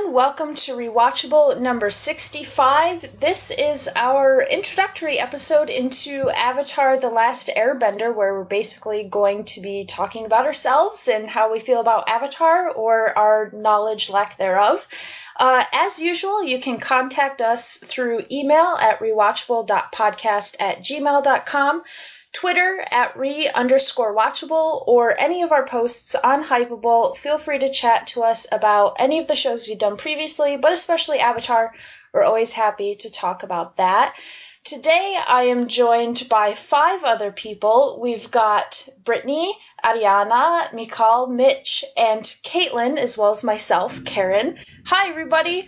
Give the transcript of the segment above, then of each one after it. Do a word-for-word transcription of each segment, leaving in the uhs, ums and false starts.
everyone. Welcome to Rewatchable number sixty-five. This is our introductory episode into Avatar: The Last Airbender, where we're basically going to be talking about ourselves and how we feel about Avatar, or our knowledge lack thereof. Uh, as usual, you can contact us through email at rewatchable dot podcast at gmail dot com, Twitter at re underscore watchable, or any of our posts on Hypable. Feel free to chat to us about any of the shows we've done previously, but especially Avatar. We're always happy to talk about that. Today I am joined by five other people. We've got Brittany, Ariana, Mikal, Mitch, and Caitlin, as well as myself, Karen. Hi, everybody.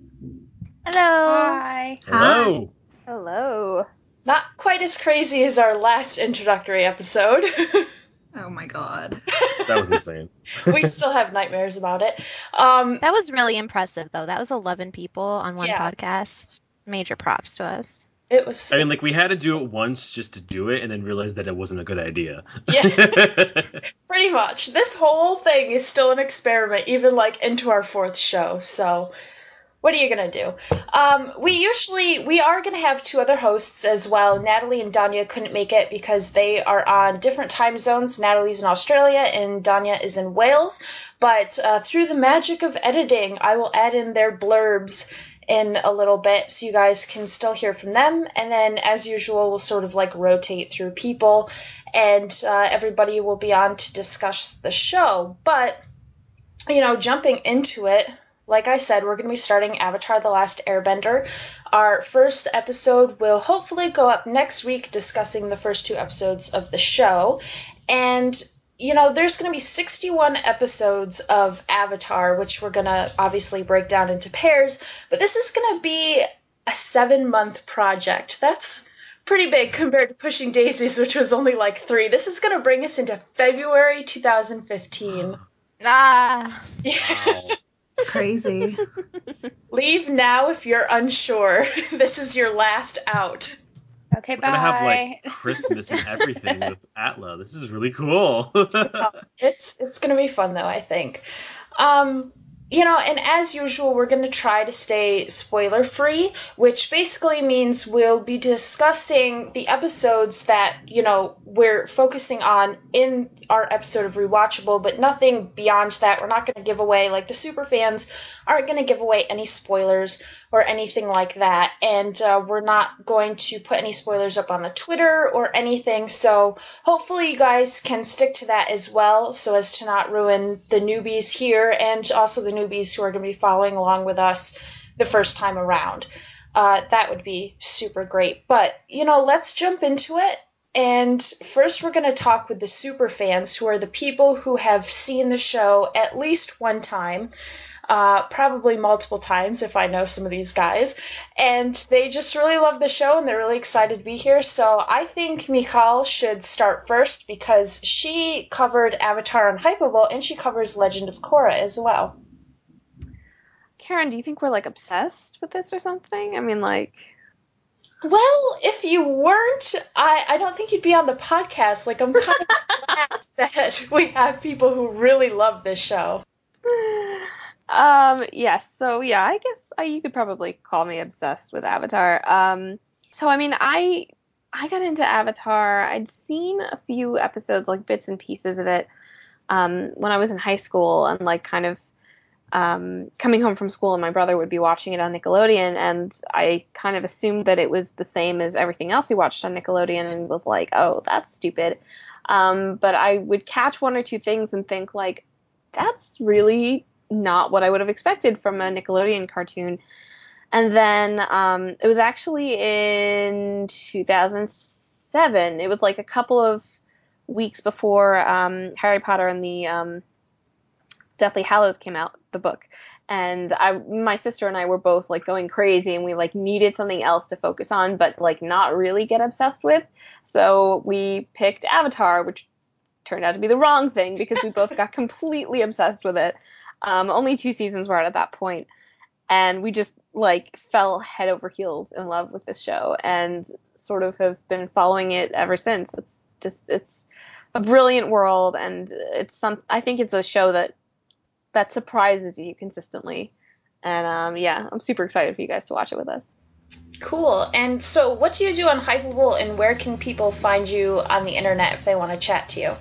Hello. Hi. Hello. Hello. Not quite as crazy as our last introductory episode. Oh my god. That was insane. We still have nightmares about it. Um, That was really impressive, though. That was eleven people on one Yeah. podcast. Major props to us. it was. I mean, like, we had to do it once just to do it, and then realized that it wasn't a good idea. Yeah. Pretty much. This whole thing is still an experiment, even like into our fourth show. So, what are you gonna do? Um, we usually we are gonna have two other hosts as well. Natalie and Danya couldn't make it because they are on different time zones. Natalie's in Australia and Danya is in Wales. But uh, through the magic of editing, I will add in their blurbs in a little bit so you guys can still hear from them. And then, as usual, we'll sort of like rotate through people, and uh, everybody will be on to discuss the show. But, you know, jumping into it, like I said, we're going to be starting Avatar: The Last Airbender. Our first episode will hopefully go up next week, discussing the first two episodes of the show. And, you know, there's going to be sixty-one episodes of Avatar, which we're going to obviously break down into pairs. But this is going to be a seven-month project. That's pretty big compared to Pushing Daisies, which was only like three. This is going to bring us into February two thousand fifteen. Ah. Wow. Crazy. Leave now if you're unsure. This is your last out. Okay, We're gonna have like Christmas and everything with Atla. This is really cool. It's it's gonna be fun though, I think. Um, you know, and as usual, we're gonna try to stay spoiler free, which basically means we'll be discussing the episodes that, you know, we're focusing on in our episode of Rewatchable, but nothing beyond that. We're not gonna give away, like the super fans aren't gonna give away any spoilers or anything like that, and uh, we're not going to put any spoilers up on the Twitter or anything, so hopefully you guys can stick to that as well, so as to not ruin the newbies here, and also the newbies who are going to be following along with us the first time around. Uh, that would be super great. But, you know, let's jump into it. And first we're going to talk with the super fans, who are the people who have seen the show at least one time. Uh, probably multiple times if I know some of these guys, and they just really love the show and they're really excited to be here. So I think Mikal should start first because she covered Avatar on Hypable and she covers Legend of Korra as well. Karen, do you think we're like obsessed with this or something? I mean, like, Well, if you weren't, I, I don't think you'd be on the podcast. Like, I'm kind of glad that we have people who really love this show. um, yes. So yeah, I guess I, you could probably call me obsessed with Avatar. Um, so I mean, I I got into Avatar. I'd seen a few episodes, like bits and pieces of it, um, when I was in high school, and like kind of um, coming home from school, and my brother would be watching it on Nickelodeon, and I kind of assumed that it was the same as everything else he watched on Nickelodeon, and was like, oh, that's stupid. Um, but I would catch one or two things and think like, that's really not what I would have expected from a Nickelodeon cartoon. And then um, it was actually in two thousand seven. It was like a couple of weeks before um, Harry Potter and the um, Deathly Hallows came out, the book. And I, my sister and I were both like going crazy, and we like needed something else to focus on, but like not really get obsessed with. So we picked Avatar, which turned out to be the wrong thing because we both got completely obsessed with it. Um, only two seasons were out at that point, and we just like fell head over heels in love with this show, and sort of have been following it ever since. It's just it's a brilliant world, and it's some. I think it's a show that that surprises you consistently. And um, yeah, I'm super excited for you guys to watch it with us. Cool. And so what do you do on Hypable, and where can people find you on the internet if they want to chat to you?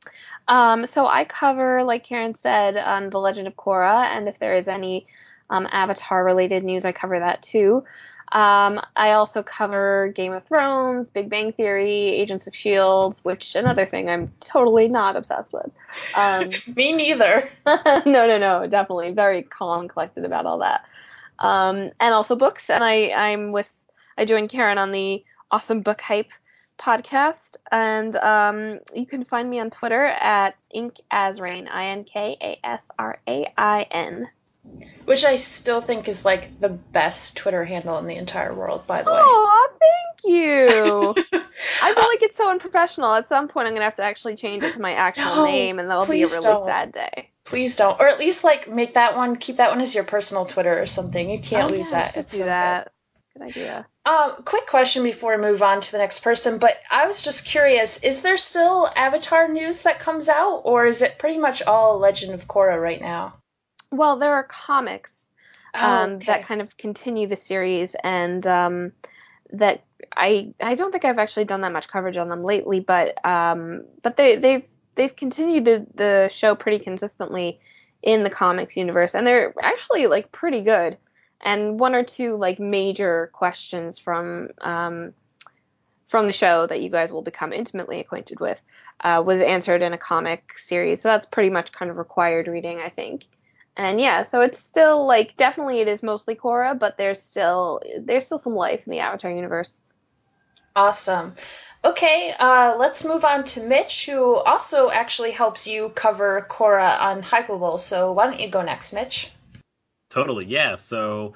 Um, so I cover, like Karen said, um, The Legend of Korra, and if there is any um, Avatar-related news, I cover that too. Um, I also cover Game of Thrones, Big Bang Theory, Agents of S H I E L D, which another thing I'm totally not obsessed with. Um, Me neither. no, no, no, definitely very calm, collected about all that. Um, and also books, and I, I'm with, I joined Karen on the Awesome Book Hype podcast, and um, you can find me on Twitter at Inkasrain, I N K A S R A I N. Which I still think is like the best Twitter handle in the entire world, by the way. Oh, thank you. I feel like it's so unprofessional. At some point, I'm gonna have to actually change it to my actual No, name, and that'll be a please really don't. sad day. Please don't. Or at least like make that one, keep that one as your personal Twitter or something. You can't Oh, lose yeah, I that. should It's do so that. Good idea. good. Um, quick question before we move on to the next person, but I was just curious, is there still Avatar news that comes out, or is it pretty much all Legend of Korra right now? Well, there are comics um, Oh, okay. that kind of continue the series, and um, that I I don't think I've actually done that much coverage on them lately, but um, but they they've they've continued the, the show pretty consistently in the comics universe, and they're actually like pretty good. And one or two like major questions from um, from the show that you guys will become intimately acquainted with uh, was answered in a comic series, so that's pretty much kind of required reading, I think. And yeah, so it's still like definitely it is mostly Korra, but there's still there's still some life in the Avatar universe. Awesome. Okay, uh, let's move on to Mitch, who also actually helps you cover Korra on Hypable. So why don't you go next, Mitch? Totally, yeah. So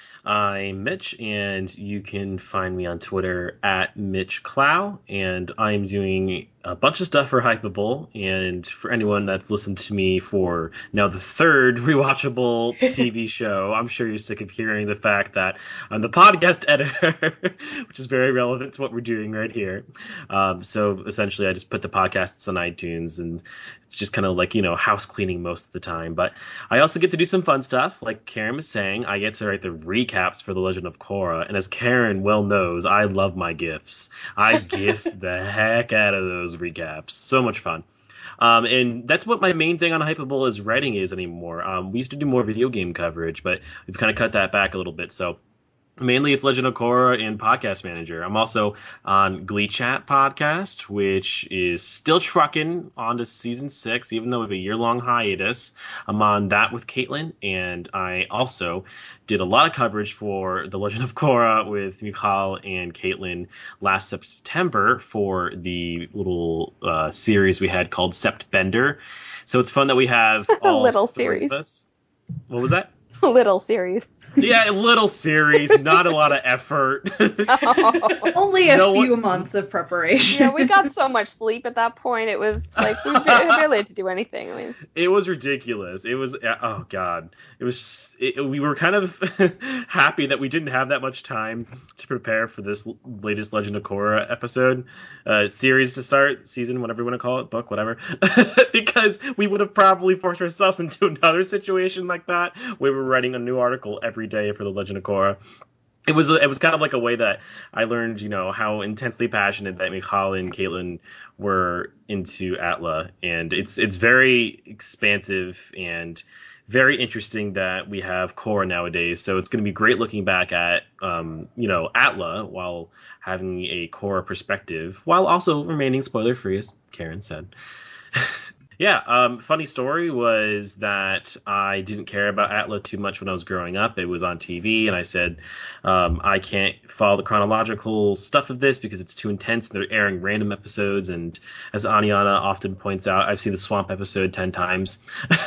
I'm Mitch, and you can find me on Twitter at Mitch Clow, and I'm doing a bunch of stuff for Hypable, and for anyone that's listened to me for now the third rewatchable T V show, I'm sure you're sick of hearing the fact that I'm the podcast editor, which is very relevant to what we're doing right here. Um, so essentially, I just put the podcasts on iTunes, and it's just kind of like, you know, house cleaning most of the time. But I also get to do some fun stuff, like Karen was saying. I get to write the recaps for The Legend of Korra, and as Karen well knows, I love my GIFs. I GIF the heck out of those recaps. So much fun. Um, and that's what my main thing on Hypable is writing is anymore. Um, we used to do more video game coverage, but we've kind of cut that back a little bit. So mainly it's Legend of Korra and Podcast Manager. I'm also on Glee Chat podcast, which is still trucking on to season six, even though we have a year-long hiatus. I'm on that with Caitlin, and I also did a lot of coverage for The Legend of Korra with Michal and Caitlin last September for the little uh, series we had called Sept Bender. So it's fun that we have all Little three series. of us. What was that? Little series. Yeah, a little series, not a lot of effort. Only a No few one- months of preparation. Yeah, we got so much sleep at that point. It was like we barely had to do anything. I mean, It was ridiculous. It was, oh God. It was, it, we were kind of happy that we didn't have that much time to prepare for this latest Legend of Korra episode, uh, series to start, season, whatever you want to call it, book, whatever. Because we would have probably forced ourselves into another situation like that, where we were writing a new article every day for The Legend of Korra. It was it was kind of like a way that I learned, you know, how intensely passionate that Michal and Caitlin were into Atla, and it's it's very expansive and very interesting that we have Korra nowadays. So it's going to be great looking back at, um, you know, Atla while having a Korra perspective, while also remaining spoiler free, as Karen said. Yeah, um, funny story was that I didn't care about Atla too much when I was growing up. It was on T V, and I said, um, I can't follow the chronological stuff of this because it's too intense. They're airing random episodes, and as Aniana often points out, I've seen the Swamp episode ten times.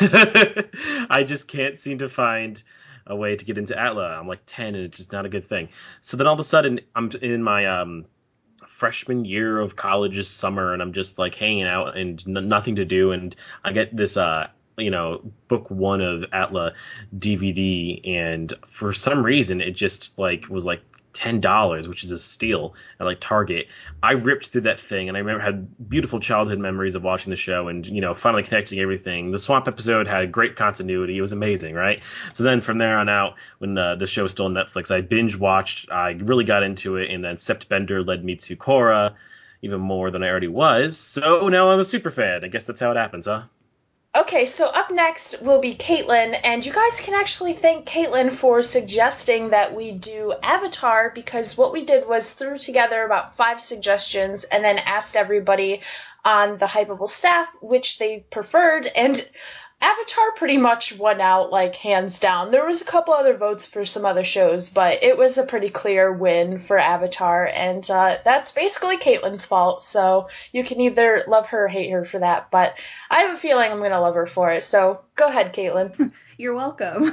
I just can't seem to find a way to get into Atla. I'm like ten, and it's just not a good thing. So then all of a sudden, I'm in my um, freshman year of college's summer, and I'm just like hanging out and n- nothing to do, and I get this uh you know book one of Atla D V D, and for some reason it just like was like ten dollars, which is a steal at like Target. I ripped through that thing, and I remember had beautiful childhood memories of watching the show and, you know, finally connecting everything. The Swamp episode had great continuity. It was amazing, right? So then from there on out, when uh, the show was still on Netflix, I binge watched. I really got into it, and then Sept Bender led me to Korra even more than I already was. So now I'm a super fan. I guess that's how it happens, huh? Okay, so up next will be Caitlin, and you guys can actually thank Caitlin for suggesting that we do Avatar, because what we did was threw together about five suggestions and then asked everybody on the Hypable staff which they preferred, and Avatar pretty much won out, like, hands down. There was a couple other votes for some other shows, but it was a pretty clear win for Avatar, and uh, that's basically Caitlin's fault, so you can either love her or hate her for that, but I have a feeling I'm going to love her for it, so go ahead, Caitlin. You're welcome.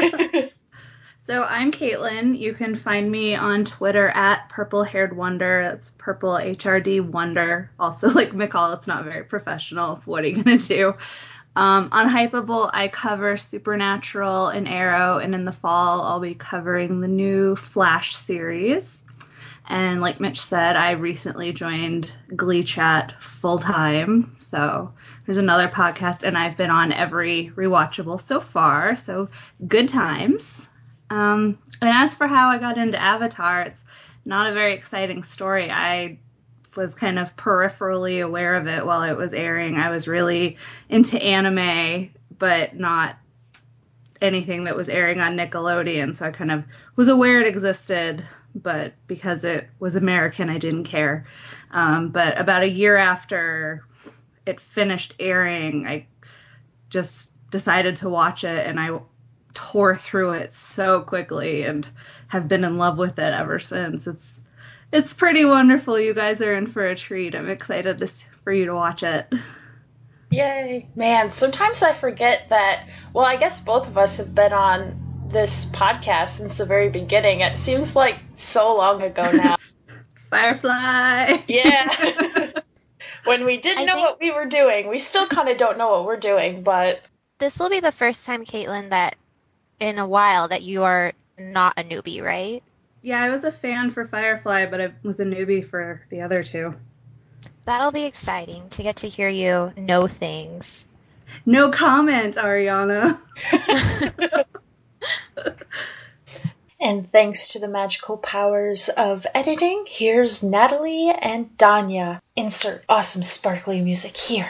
So I'm Caitlin. You can find me on Twitter at Purple Haired Wonder. That's Purple H R D Wonder. Also, like McCall, it's not very professional. What are you going to do? Um, on Hypable, I cover Supernatural and Arrow, and in the fall, I'll be covering the new Flash series. And like Mitch said, I recently joined Glee Chat full-time, so there's another podcast, and I've been on every rewatchable so far, so good times. Um, and as for how I got into Avatar, it's not a very exciting story. I was kind of peripherally aware of it while it was airing. I was really into anime, but not anything that was airing on Nickelodeon, so I kind of was aware it existed, but because it was American, I didn't care. Um, but about a year after it finished airing, I just decided to watch it, and I tore through it so quickly and have been in love with it ever since. It's It's pretty wonderful. You guys are in for a treat. I'm excited to, for you to watch it. Yay. Man, sometimes I forget that, well, I guess both of us have been on this podcast since the very beginning. It seems like so long ago now. Firefly! Yeah. When we didn't I know think- what we were doing. We still kind of don't know what we're doing, but... This will be the first time, Caitlin, that in a while that you are not a newbie, right? Yeah, I was a fan for Firefly, but I was a newbie for the other two. That'll be exciting to get to hear you know things. No comment, Ariana. And thanks to the magical powers of editing, here's Natalie and Danya. Insert awesome sparkly music here.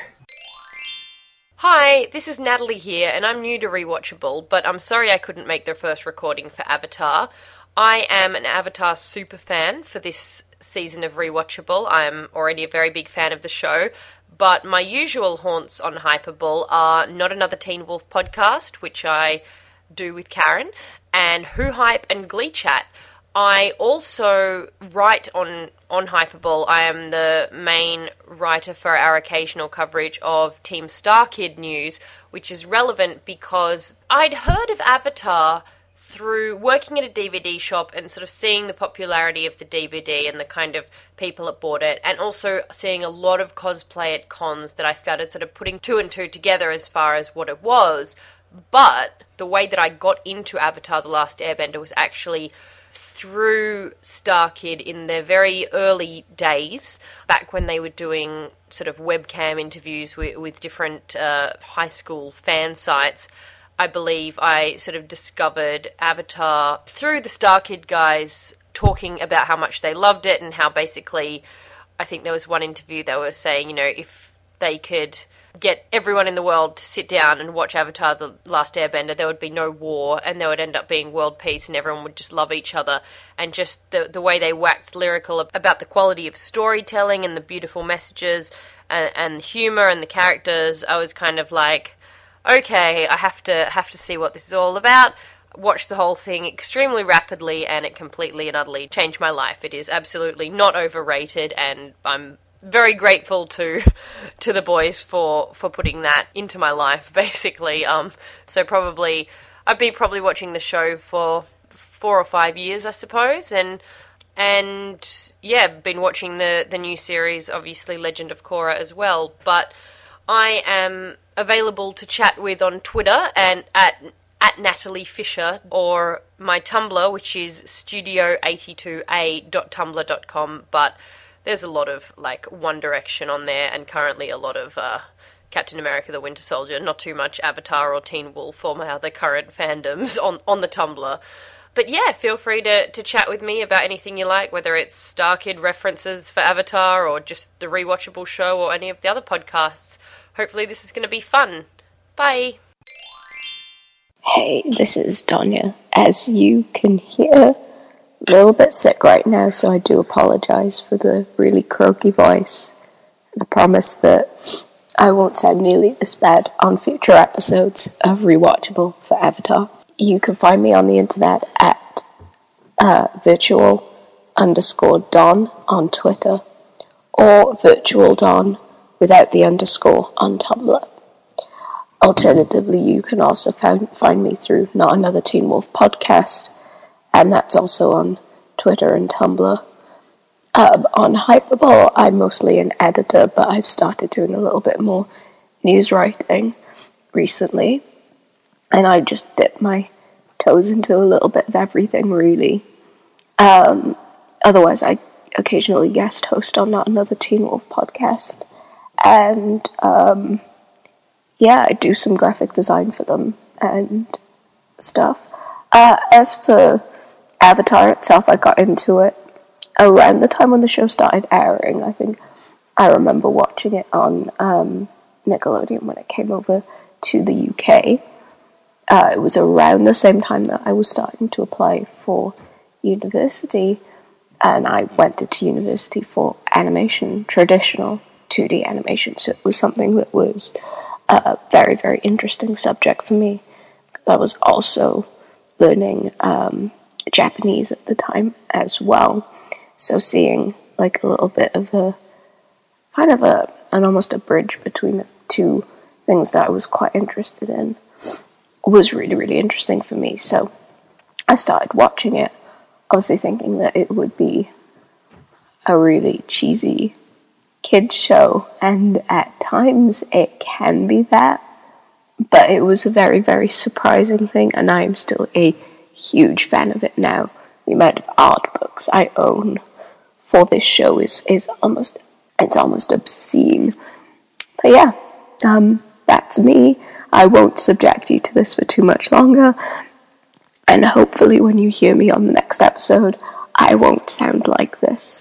Hi, this is Natalie here, and I'm new to Rewatchable, but I'm sorry I couldn't make the first recording for Avatar. I am an Avatar super fan for this season of Rewatchable. I'm already a very big fan of the show, but my usual haunts on Hypable are Not Another Teen Wolf podcast, which I do with Karen, and Who Hype and Glee Chat. I also write on, on Hypable. I am the main writer for our occasional coverage of Team Star Kid news, which is relevant because I'd heard of Avatar through working at a D V D shop and sort of seeing the popularity of the D V D and the kind of people that bought it, and also seeing a lot of cosplay at cons, that I started sort of putting two and two together as far as what it was. But the way that I got into Avatar The Last Airbender was actually through Star Kid in their very early days, back when they were doing sort of webcam interviews with, with different uh, high school fan sites. I believe I sort of discovered Avatar through the Star Kid guys talking about how much they loved it, and how basically, I think there was one interview they were saying, you know, if they could get everyone in the world to sit down and watch Avatar The Last Airbender, there would be no war, and there would end up being world peace, and everyone would just love each other. And just the the way they waxed lyrical about the quality of storytelling and the beautiful messages and, and humor and the characters, I was kind of like, okay, I have to have to see what this is all about. Watched the whole thing extremely rapidly, and it completely and utterly changed my life. It is absolutely not overrated, and I'm very grateful to to the boys for for putting that into my life, basically. Um, so probably I've been probably watching the show for four or five years, I suppose, and and yeah, been watching the the new series, obviously Legend of Korra as well. But I am available to chat with on Twitter and at at Natalie Fisher, or my Tumblr, which is studio eighty-two a dot tumblr dot com, but there's a lot of, like, One Direction on there, and currently a lot of uh, Captain America the Winter Soldier, not too much Avatar or Teen Wolf or my other current fandoms on, on the Tumblr. But yeah, feel free to, to chat with me about anything you like, whether it's Star Kid references for Avatar or just the Rewatchable Show or any of the other podcasts. Hopefully this is going to be fun. Bye! Hey, this is Donya. As you can hear, a little bit sick right now, so I do apologize for the really croaky voice. And I promise that I won't sound nearly this bad on future episodes of Rewatchable for Avatar. You can find me on the internet at uh, virtual underscore Don on Twitter, or virtual Don without the underscore on Tumblr. Alternatively, you can also find, find me through Not Another Teen Wolf podcast, and that's also on Twitter and Tumblr. Um, on Hyperball, I'm mostly an editor, but I've started doing a little bit more news writing recently. And I just dip my toes into a little bit of everything, really. Um, otherwise, I occasionally guest host on Not Another Teen Wolf podcast. And, um, yeah, I do some graphic design for them and stuff. Uh, as for Avatar itself, I got into it around the time when the show started airing. I think I remember watching it on um, Nickelodeon when it came over to the U K. Uh, it was around the same time that I was starting to apply for university, and I went into university for animation, traditional two D animation, so it was something that was a very, very interesting subject for me. I was also learning um, Japanese at the time as well, so seeing like a little bit of a, kind of a, an almost a bridge between the two things that I was quite interested in was really, really interesting for me. So I started watching it, obviously thinking that it would be a really cheesy kids show, and at times it can be that, but it was a very, very surprising thing, and I am still a huge fan of it now. The amount of art books I own for this show is, is almost, it's almost obscene. But yeah, um, that's me. I won't subject you to this for too much longer, and hopefully when you hear me on the next episode, I won't sound like this.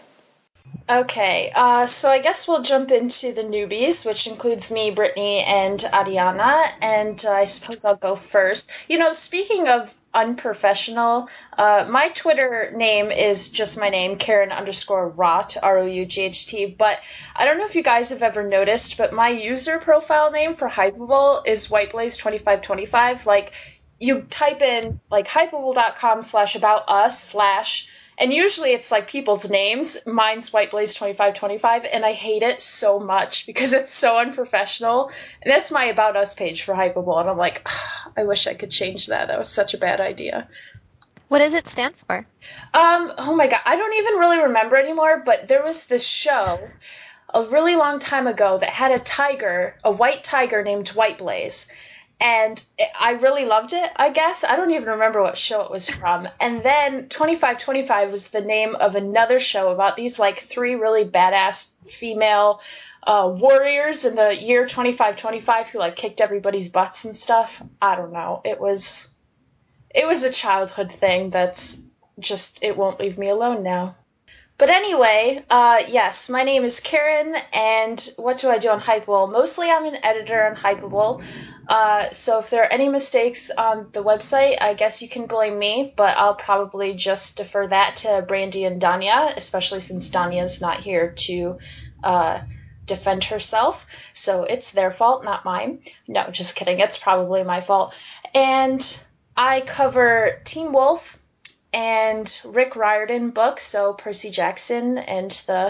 Okay, uh, so I guess we'll jump into the newbies, which includes me, Brittany, and Ariana, and uh, I suppose I'll go first. You know, speaking of unprofessional, uh, my Twitter name is just my name, Karen underscore Rot, R O U G H T, but I don't know if you guys have ever noticed, but my user profile name for Hypable is Whiteblaze twenty-five twenty-five. Like, you type in, like, hypable.com slash about us slash... And usually it's like people's names. Mine's Whiteblaze twenty-five twenty-five, and I hate it so much because it's so unprofessional. And that's my About Us page for Hypable, and I'm like, I wish I could change that. That was such a bad idea. What does it stand for? Um, oh my god, I don't even really remember anymore, but there was this show a really long time ago that had a tiger, a white tiger named Whiteblaze. And I really loved it, I guess. I don't even remember what show it was from. And then twenty-five twenty-five was the name of another show about these, like, three really badass female uh, warriors in the year twenty-five twenty-five who, like, kicked everybody's butts and stuff. I don't know. It was, it was a childhood thing that's just, it won't leave me alone now. But anyway, uh, yes, my name is Karen, and what do I do on Hypable? Mostly I'm an editor on Hypable. Uh, so if there are any mistakes on the website, I guess you can blame me, but I'll probably just defer that to Brandy and Danya, especially since Danya's not here to uh, defend herself. So it's their fault, not mine. No, just kidding. It's probably my fault. And I cover Teen Wolf and Rick Riordan books, so Percy Jackson and the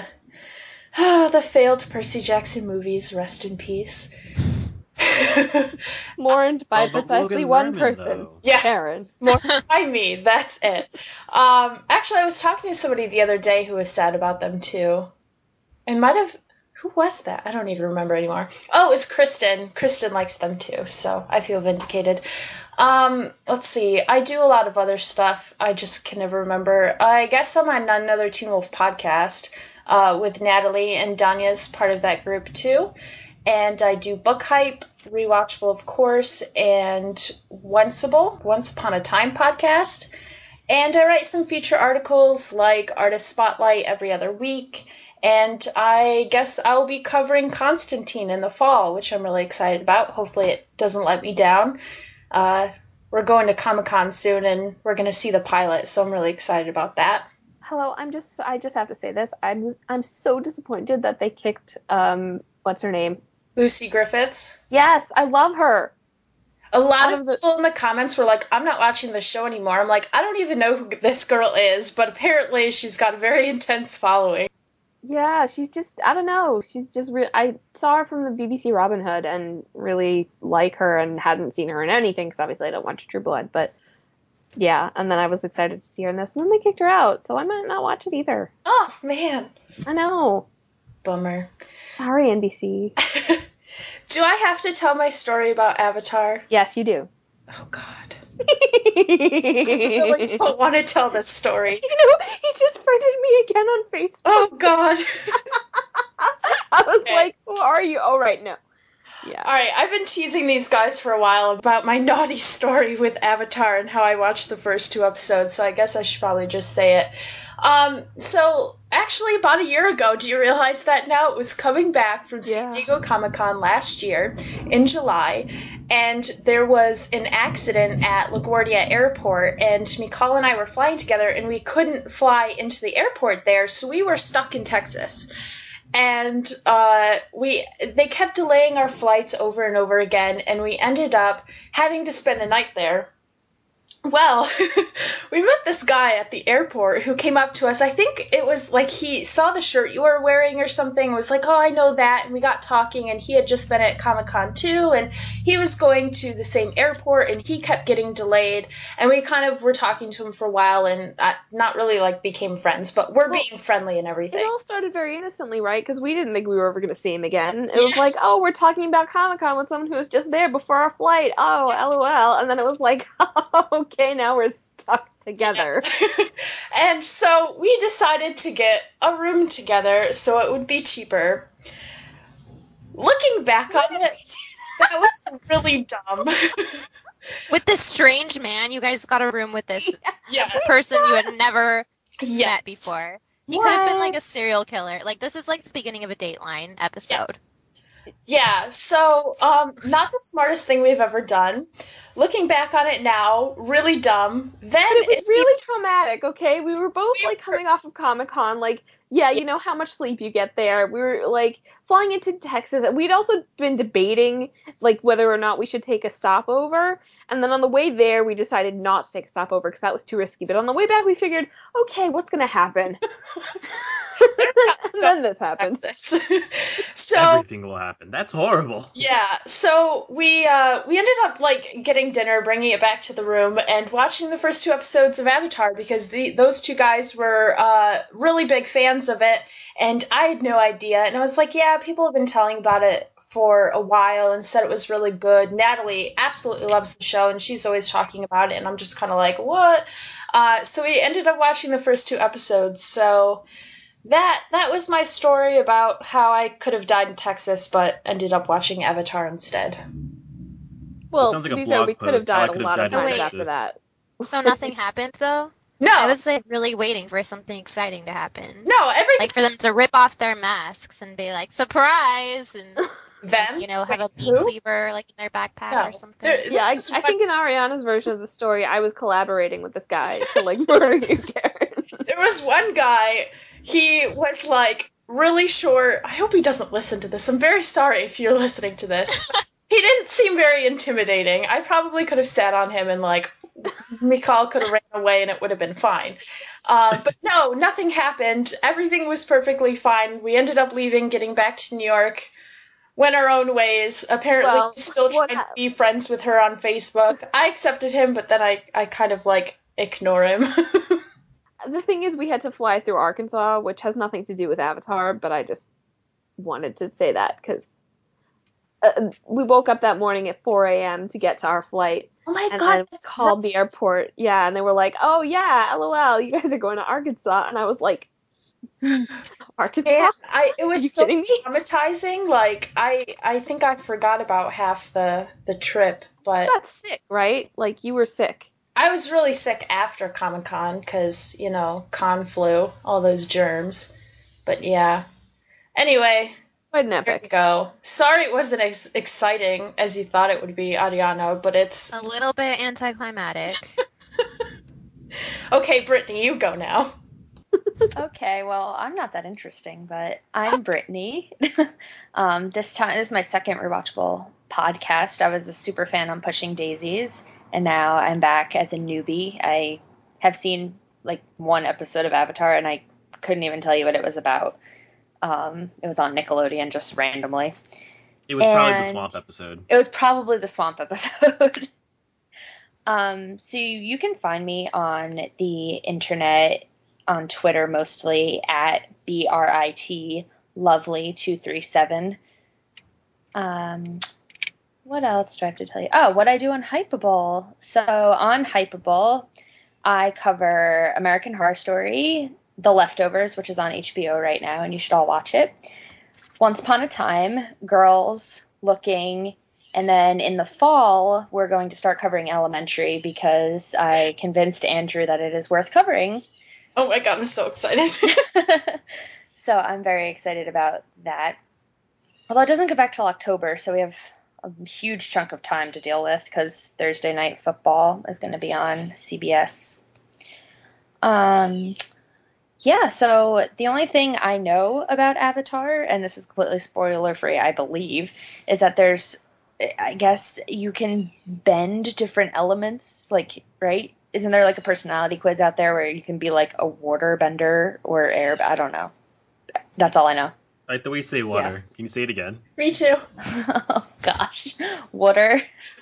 oh, the failed Percy Jackson movies, rest in peace. Mourned by Oh, but precisely Logan one Lerman, person. though. Yes, Karen. more by me. That's it. Um, actually, I was talking to somebody the other day who was sad about them too. I might have. Who was that? I don't even remember anymore. Oh, it was Kristen. Kristen likes them too, so I feel vindicated. Um, let's see. I do a lot of other stuff. I just can never remember. I guess I'm on another Teen Wolf podcast uh, with Natalie, and Danya's part of that group too. And I do Book Hype, Rewatchable, of course, and Onceable, Once Upon a Time podcast. And I write some feature articles like Artist Spotlight every other week. And I guess I'll be covering Constantine in the fall, which I'm really excited about. Hopefully it doesn't let me down. Uh, we're going to Comic-Con soon, and we're going to see the pilot, so I'm really excited about that. Hello, I'm just, I just have to say this. I'm, I'm so disappointed that they kicked, um, what's her name? Lucy Griffiths. Yes, I love her. A lot Out of of the- people in the comments were like, I'm not watching the show anymore. I'm like, I don't even know who this girl is, but apparently she's got a very intense following. Yeah, she's just, I don't know, she's just, re- I saw her from the B B C Robin Hood and really like her and hadn't seen her in anything, because obviously I don't watch True Blood, but yeah, and then I was excited to see her in this, and then they kicked her out, so I might not watch it either. Oh, man. I know. Bummer. Sorry, N B C. Do I have to tell my story about Avatar? Yes, you do. Oh, God. I really don't want to tell this story. You know, he just friended me again on Facebook. Oh, God. I was Okay. like, who are you? Oh, right, no. Yeah. All right, I've been teasing these guys for a while about my naughty story with Avatar and how I watched the first two episodes, so I guess I should probably just say it. Um, so, actually, about a year ago, do you realize that now? It was coming back from San Yeah. Diego Comic-Con last year in July, and there was an accident at LaGuardia Airport, and Mikal and I were flying together, and we couldn't fly into the airport there, so we were stuck in Texas. And uh, we they kept delaying our flights over and over again, and we ended up having to spend the night there. Well, we met this guy at the airport who came up to us. I think it was like he saw the shirt you were wearing or something, was like, oh, I know that. And we got talking, and he had just been at Comic-Con too, and he was going to the same airport, and he kept getting delayed. And we kind of were talking to him for a while, and uh, not really like became friends, but we're Well, being friendly and everything. It all started very innocently, right? Because we didn't think we were ever going to see him again. It was Yeah. like, oh, we're talking about Comic-Con with someone who was just there before our flight. Oh, LOL. And then it was like, oh, okay, now we're stuck together. And so we decided to get a room together so it would be cheaper. Looking back on it, that was really dumb. With this strange man, you guys got a room with this Yes. person you had never Yes. met before. He could have been like What? a serial killer. Like, this is like the beginning of a Dateline episode. Yeah, so um, not the smartest thing we've ever done. Looking back on it now, really dumb. Then But it was it seemed- really traumatic, okay? We were both We like were- coming off of Comic Con, like, yeah, you know how much sleep you get there. We were like flying into Texas. We'd also been debating like whether or not we should take a stopover. And then on the way there, we decided not to take a stopover because that was too risky. But on the way back, we figured, okay, what's gonna happen? And then this happened. Texas. So Everything will happen. That's horrible. yeah, so we uh, we ended up like getting dinner, bringing it back to the room, and watching the first two episodes of Avatar because the those two guys were uh, really big fans of it, and I had no idea. And I was like, yeah, people have been telling about it for a while and said it was really good. Natalie absolutely loves the show, and she's always talking about it, and I'm just kind of like, what? Uh, so we ended up watching the first two episodes. So. That that was my story about how I could have died in Texas, but ended up watching Avatar instead. Well, sounds like to a be fair, blog we could have post, how I died a could have lot of died in times Texas. after that. So nothing happened, though? No, I was like really waiting for something exciting to happen. no, everything. Like for them to rip off their masks and be like, surprise! And, them, you know, have a Wait, meat who? cleaver like in their backpack No, or something. there- Yeah, I, This is I what- think in Ariana's version of the story, I was collaborating with this guy to like murder you, Karen. There was one guy. He was like really short. I hope he doesn't listen to this. I'm very sorry if you're listening to this. He didn't seem very intimidating. I probably could have sat on him and like Mikal could have ran away and it would have been fine. Uh, but no, nothing happened. Everything was perfectly fine. We ended up leaving, getting back to New York, went our own ways. Apparently, Well, he's still what trying hap- to be friends with her on Facebook. I accepted him, but then I, I kind of like ignore him. The thing is, we had to fly through Arkansas, which has nothing to do with Avatar, but I just wanted to say that because uh, we woke up that morning at four a.m. to get to our flight. Oh my And god, then that's called the airport. Yeah, and they were like, "Oh yeah, LOL, you guys are going to Arkansas." And I was like, "Arkansas?" And I it Are was you so kidding me? traumatizing. Like I I think I forgot about half the the trip, but That's sick, right? Like you were sick. I was really sick after Comic Con because you know con flu, all those germs. But yeah. Anyway, Quite an there you epic. go. Sorry it wasn't as exciting as you thought it would be, Ariana, but it's A little bit anticlimactic. okay. Brittany, you go now. Okay, well, I'm not that interesting, but I'm Brittany. um, this time, this is my second rewatchable podcast. I was a super fan on Pushing Daisies, and now I'm back as a newbie. I have seen like one episode of Avatar, and I couldn't even tell you what it was about. Um, it was on Nickelodeon just randomly. It was probably the And- swamp episode. It was probably the swamp episode. um, so you can find me on the internet, on Twitter mostly, at B R I T lovely two three seven. Um, what else do I have to tell you? Oh, what I do on Hypable. So on Hypable, I cover American Horror Story, The Leftovers, which is on H B O right now, and you should all watch it. Once Upon a Time, Girls, Looking, and then in the fall, we're going to start covering Elementary because I convinced Andrew that it is worth covering. Oh my god, I'm so excited. So I'm very excited about that. Although it doesn't go back till October, so we have a huge chunk of time to deal with because Thursday Night Football is going to be on C B S. Um, yeah, so the only thing I know about Avatar, and this is completely spoiler-free, I believe, is that there's, I guess, you can bend different elements, like, right? Isn't there like a personality quiz out there where you can be like a water bender or air? I don't know. That's all I know. Like the way you say water. Yes. Can you say it again? Me too. Oh gosh, water.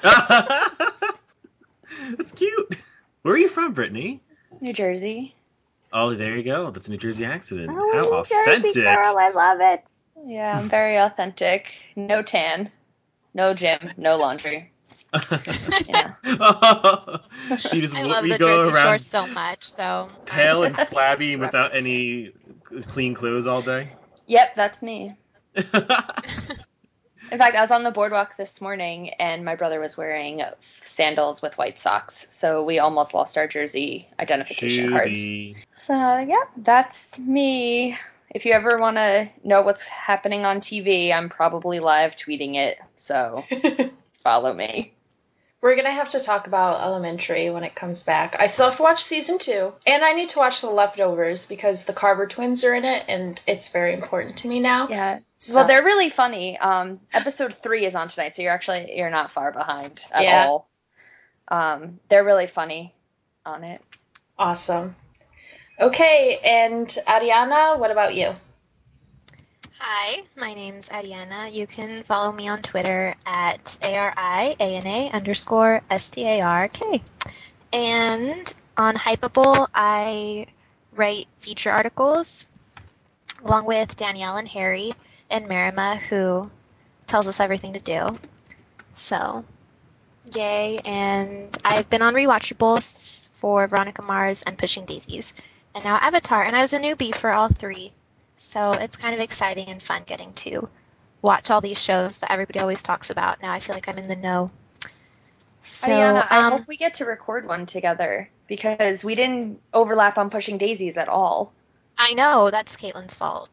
That's cute. Where are you from, Brittany? New Jersey. Oh, there you go. That's a New Jersey accent. Oh, How New authentic. Jersey girl, I love it. Yeah, I'm very authentic. No tan, no gym, no laundry. Yeah. She just I w- love we the go Jersey around Shore so much, so pale and flabby without Referenced any clean clothes all day. Yep, that's me. In fact, I was on the boardwalk this morning, and my brother was wearing sandals with white socks, so we almost lost our Jersey identification cards. Shooty. So, yeah, that's me. If you ever want to know what's happening on T V, I'm probably live tweeting it, so follow me. We're gonna have to talk about Elementary when it comes back. I still have to watch season two, and I need to watch The Leftovers because the Carver twins are in it, and it's very important to me now. Yeah. So- Well, they're really funny. Um, episode three is on tonight, so you're actually you're not far behind at Yeah. all. Um, they're really funny on it. Awesome. Okay, and Ariana, what about you? Hi, my name's Ariana. You can follow me on Twitter at A-R-I-A-N-A underscore S-T-A-R-K. And on Hypable, I write feature articles along with Danielle and Harry and Marima, who tells us everything to do. So, yay. And I've been on Rewatchables for Veronica Mars and Pushing Daisies, and now Avatar. And I was a newbie for all three. So it's kind of exciting and fun getting to watch all these shows that everybody always talks about. Now I feel like I'm in the know. So, Ariana, I um, hope we get to record one together because we didn't overlap on Pushing Daisies at all. I know that's Caitlin's fault.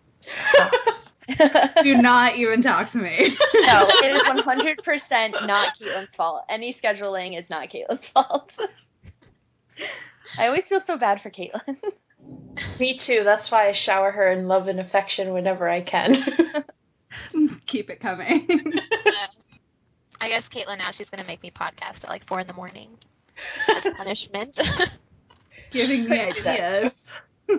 Do not even talk to me. No, it is one hundred percent not Caitlin's fault. Any scheduling is not Caitlin's fault. I always feel so bad for Caitlin. Me too. That's why I shower her in love and affection whenever I can. Keep it coming. I guess Caitlin now she's going to make me podcast at like four in the morning as punishment. Giving me Couldn't do that. ideas.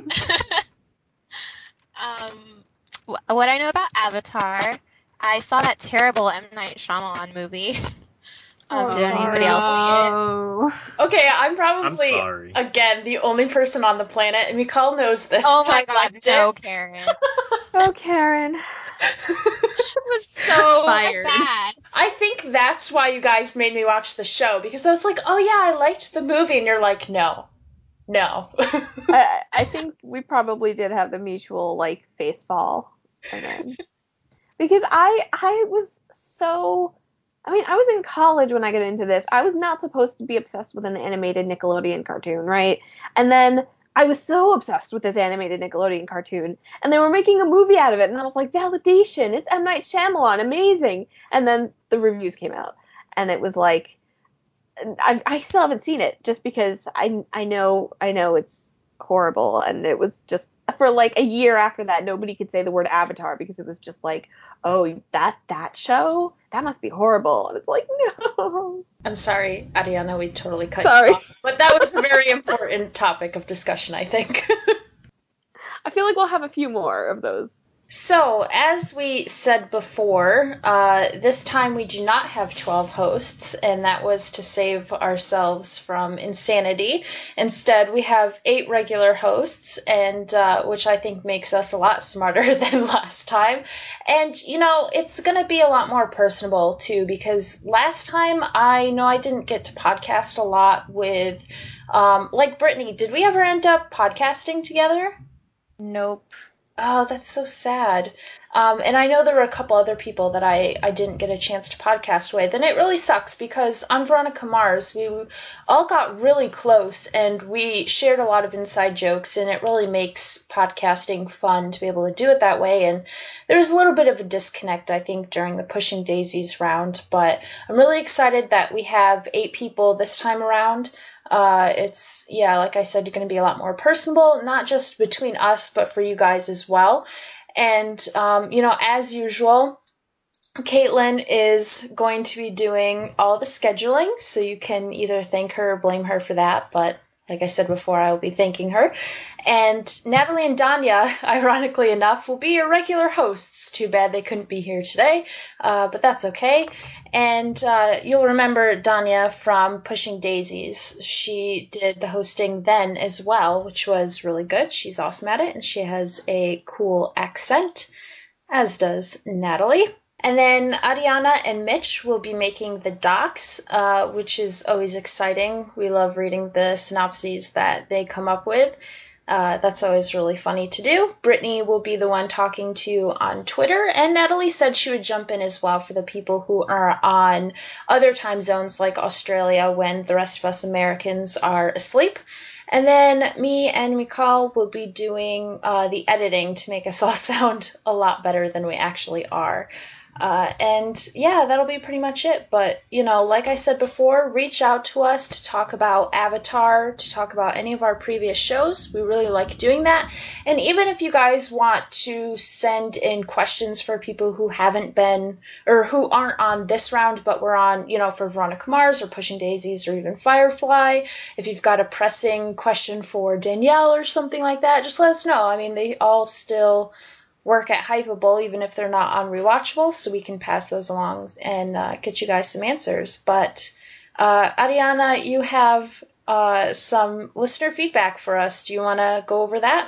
um, wh- what I know about Avatar, I saw that terrible M. Night Shyamalan movie. Um, Oh, did anybody else see it? Oh. Okay, I'm I'm probably, sorry. again, the only person on the planet, and Mikal knows this. Oh my I god, liked no, it. Karen. Oh, Karen. It was so Fired. bad. I think that's why you guys made me watch the show, because I was like, oh yeah, I liked the movie, and you're like, no. No. I, I think we probably did have the mutual, like, face fall. And then, because I I was so... I mean, I was in college when I got into this. I was not supposed to be obsessed with an animated Nickelodeon cartoon, right? And then I was so obsessed with this animated Nickelodeon cartoon, and they were making a movie out of it, and I was like, validation, it's M. Night Shyamalan, amazing. And then the reviews came out, and it was like, I, I still haven't seen it, just because I, I know I know it's horrible, and it was just, for like a year after that, nobody could say the word Avatar, because it was just like, oh, that that show? That must be horrible. And it's like, no. I'm sorry, Ariana, we totally cut Sorry. you off. But that was a very important topic of discussion, I think. I feel like we'll have a few more of those. So, as we said before, uh, this time we do not have twelve hosts, and that was to save ourselves from insanity. Instead, we have eight regular hosts, and uh, which I think makes us a lot smarter than last time. And, you know, it's going to be a lot more personable, too, because last time I know I didn't get to podcast a lot with, um, like, Brittany. Did we ever end up podcasting together? Nope. Oh, that's so sad. Um, and I know there were a couple other people that I, I didn't get a chance to podcast with, and it really sucks because on Veronica Mars, we all got really close, and we shared a lot of inside jokes, and it really makes podcasting fun to be able to do it that way. And there was a little bit of a disconnect, I think, during the Pushing Daisies round, but I'm really excited that we have eight people this time around. Uh, it's, yeah, like I said, going to be a lot more personable, not just between us, but for you guys as well. And, um, you know, as usual, Caitlin is going to be doing all the scheduling, so you can either thank her or blame her for that, but like I said before, I will be thanking her. And Natalie and Danya, ironically enough, will be your regular hosts. Too bad they couldn't be here today, uh, but that's okay. And uh, you'll remember Danya from Pushing Daisies. She did the hosting then as well, which was really good. She's awesome at it, and she has a cool accent, as does Natalie. And then Ariana and Mitch will be making the docs, uh, which is always exciting. We love reading the synopses that they come up with. Uh, that's always really funny to do. Brittany will be the one talking to you on Twitter, and Natalie said she would jump in as well for the people who are on other time zones like Australia when the rest of us Americans are asleep. And then me and Mikal will be doing uh, the editing to make us all sound a lot better than we actually are. Uh, and yeah, that'll be pretty much it. But, you know, like I said before, reach out to us to talk about Avatar, to talk about any of our previous shows. We really like doing that. And even if you guys want to send in questions for people who haven't been, or who aren't on this round, but were on, you know, for Veronica Mars or Pushing Daisies or even Firefly, if you've got a pressing question for Danielle or something like that, just let us know. I mean, they all still work at Hypable, even if they're not on Rewatchable, so we can pass those along and uh, get you guys some answers. But uh, Ariana, you have uh, some listener feedback for us. Do you want to go over that?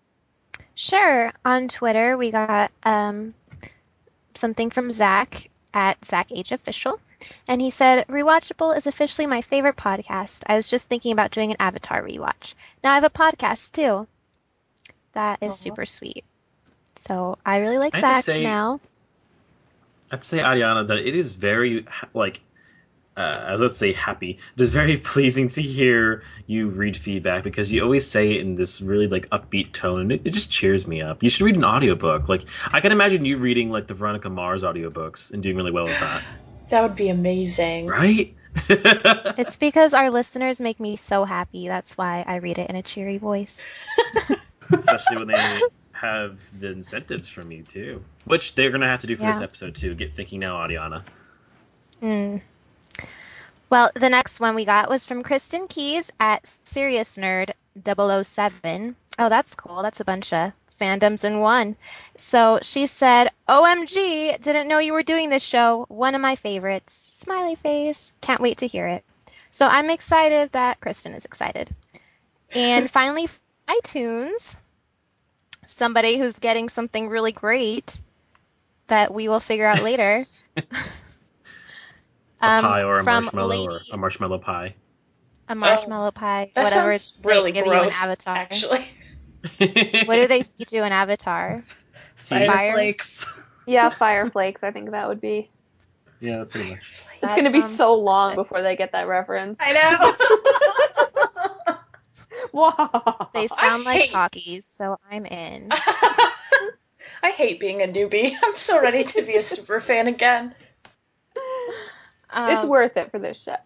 Sure. On Twitter, we got um, something from Zach at Zach H Official, and he said, Rewatchable is officially my favorite podcast. I was just thinking about doing an Avatar rewatch. Now I have a podcast, too. That is uh-huh. super sweet. So I really like Zach say, now. I'd say, Ariana, that it is very, like, uh, I was going to say happy. It is very pleasing to hear you read feedback because you always say it in this really, like, upbeat tone. And it, it just cheers me up. You should read an audiobook. Like, I can imagine you reading, like, the Veronica Mars audiobooks and doing really well with that. That would be amazing. Right? It's because our listeners make me so happy. That's why I read it in a cheery voice. Especially when they have the incentives from you too, which they're gonna have to do for yeah. this episode too. Get thinking now, Ariana. Mm. Well, the next one we got was from Kristen Keys at Serious Nerd double oh seven. Oh, that's cool. That's a bunch of fandoms in one. So she said, O M G, didn't know you were doing this show. One of my favorites. Smiley face. Can't wait to hear it. So I'm excited that Kristen is excited. And finally, iTunes. Somebody who's getting something really great. that we will figure out later. A Um, pie or a from marshmallow Lady- or a marshmallow pie. A marshmallow pie, That whatever sounds they really give gross, you in Avatar. actually. What do they feed you in Avatar? Fire Fire? flakes. Yeah, fire flakes. I think that would be. Yeah, that's pretty much. It's That gonna be sounds so long delicious. before they get that reference. I know. Wow. They sound I like hate- talkies, so I'm in. I hate being a newbie. I'm so ready to be a super fan again. Um, It's worth it for this show.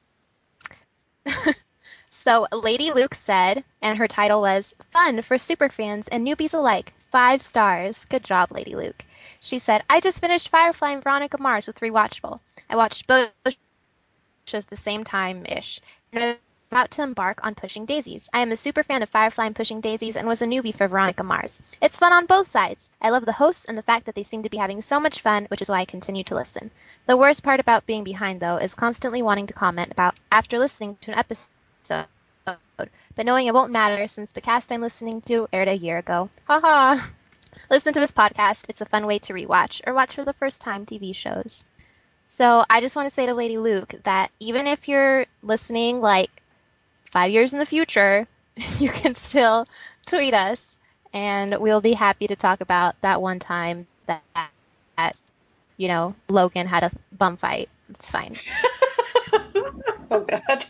So Lady Luke said, and her title was Fun for Superfans and Newbies Alike. Five stars. Good job, Lady Luke. She said, I just finished Firefly and Veronica Mars with Rewatchable. I watched both shows the same time-ish. And I'm about to embark on Pushing Daisies. I am a super fan of Firefly and Pushing Daisies and was a newbie for Veronica Mars. It's fun on both sides. I love the hosts and the fact that they seem to be having so much fun, which is why I continue to listen. The worst part about being behind, though, is constantly wanting to comment about after listening to an episode, but knowing it won't matter since the cast I'm listening to aired a year ago. Haha. Listen to this podcast. It's a fun way to rewatch or watch for the first time T V shows. So I just want to say to Lady Luke that even if you're listening like five years in the future, you can still tweet us, and we'll be happy to talk about that one time that, that you know, Logan had a bum fight. It's fine. Oh, God.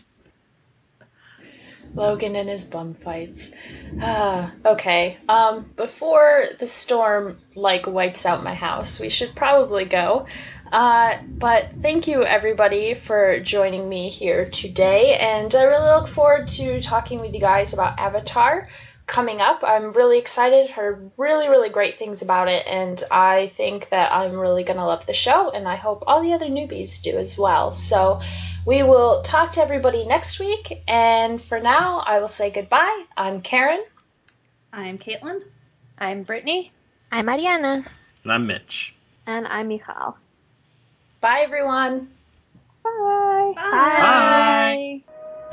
Logan and his bum fights. Ah, okay. Um, before the storm, like, wipes out my house, we should probably go. Uh, but thank you, everybody, for joining me here today, and I really look forward to talking with you guys about Avatar coming up. I'm really excited, heard really, really great things about it, and I think that I'm really going to love the show, and I hope all the other newbies do as well. So we will talk to everybody next week, and for now, I will say goodbye. I'm Karen. I'm Caitlin. I'm Brittany. I'm Mariana. And I'm Mitch. And I'm Michal. Bye, everyone. Bye. Bye.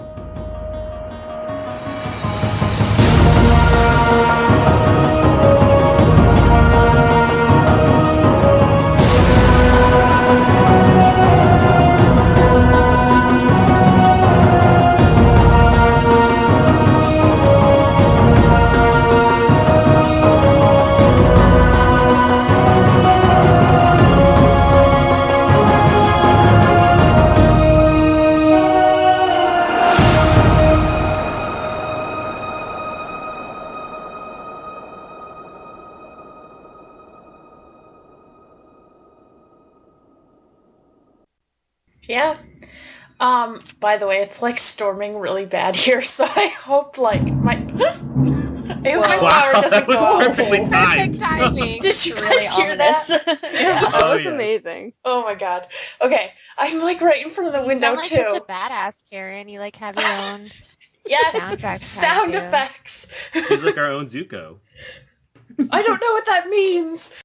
Yeah. Um, by the way, it's like storming really bad here, so I hope like my I hope my Wow, power doesn't that was go out. perfectly timed. timing. Did you guys Really hear ominous. that? That Oh, was yes. amazing. Oh my god. Okay, I'm like right in front of the You window sound like too. such a badass, Karen. You like have your own Yes, soundtrack sound behind you. effects. He's like our own Zuko. I don't know what that means.